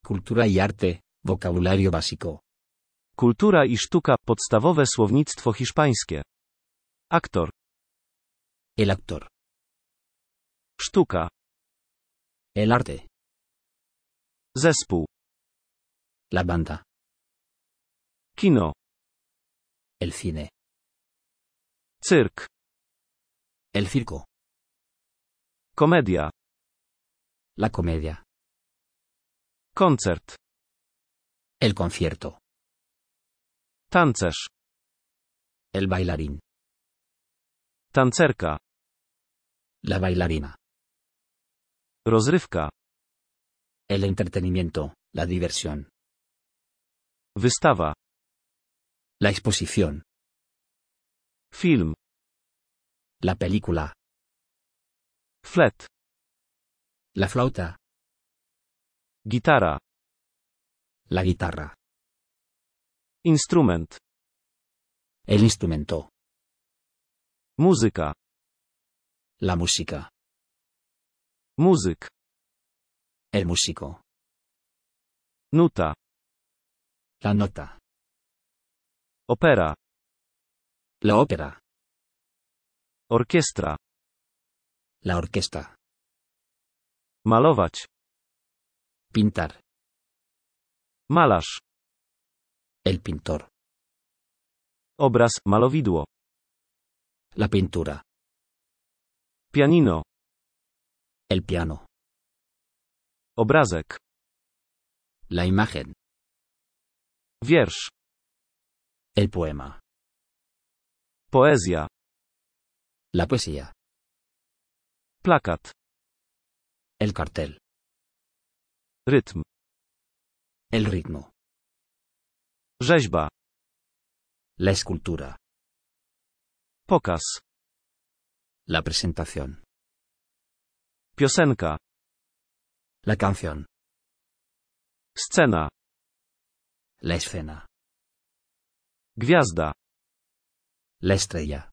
Cultura y arte, vocabulario básico. Kultura i sztuka, podstawowe słownictwo hiszpańskie. Aktor. El actor. Sztuka. El arte. Zespół. La banda. Kino. El cine. Cyrk. El circo. Komedia. La comedia. Koncert. El concierto. Tancerz. El bailarín. Tancerka. La bailarina. Rozrywka. El entretenimiento, la diversión. Wystawa. La exposición. Film. La película. Flet. La flauta. Gitara. La guitarra. Instrument. El instrumento. Muzyka. La música. Muzyk. El músico. Nuta. La nota. Opera. La ópera. Orkiestra. La orquesta. Malować. Pintar. Malarz. El pintor. Obraz, malowidło. La pintura. Pianino. El piano. Obrazek. La imagen. Wiersz. El poema. Poezja. La poesía. Plakat. El cartel. Rytm. El ritmo. Rzeźba. La escultura. Pokaz. La presentación. Piosenka. La canción. Scena. La escena. Gwiazda. La estrella.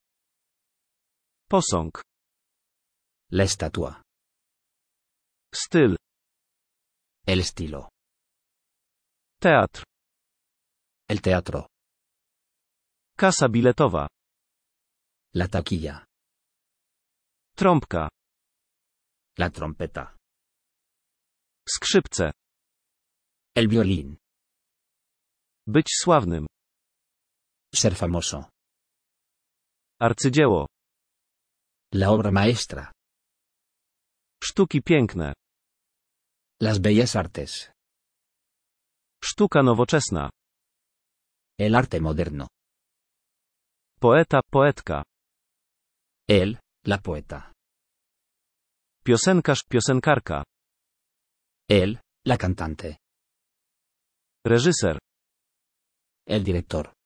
Posąg. La estatua. Styl. El estilo. Teatr. El teatro. Kasa biletowa. La taquilla. Trąbka. La trompeta. Skrzypce. El violín. Być sławnym. Ser famoso. Arcydzieło. La obra maestra. Sztuki piękne. Las bellas artes. Sztuka nowoczesna. El arte moderno. Poeta, poetka. El, la poeta. Piosenkarz, piosenkarka. El, la cantante. Reżyser. El director.